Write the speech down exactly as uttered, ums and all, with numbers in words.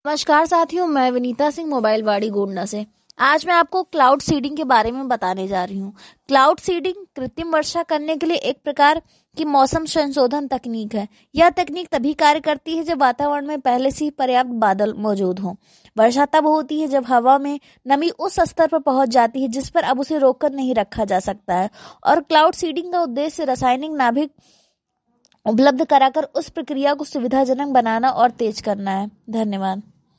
नमस्कार साथियों, मैं विनीता सिंह मोबाइल वाड़ी गोंडा से। आज मैं आपको क्लाउड सीडिंग के बारे में बताने जा रही हूँ। क्लाउड सीडिंग कृत्रिम वर्षा करने के लिए एक प्रकार की मौसम संशोधन तकनीक है। यह तकनीक तभी कार्य करती है जब वातावरण में पहले से ही पर्याप्त बादल मौजूद हों। वर्षा तब होती है जब हवा में नमी उस स्तर पर पहुंच जाती है जिस पर अब उसे रोककर नहीं रखा जा सकता है। और क्लाउड सीडिंग का उद्देश्य रासायनिक नाभिक उपलब्ध कराकर उस प्रक्रिया को सुविधाजनक बनाना और तेज करना है। धन्यवाद।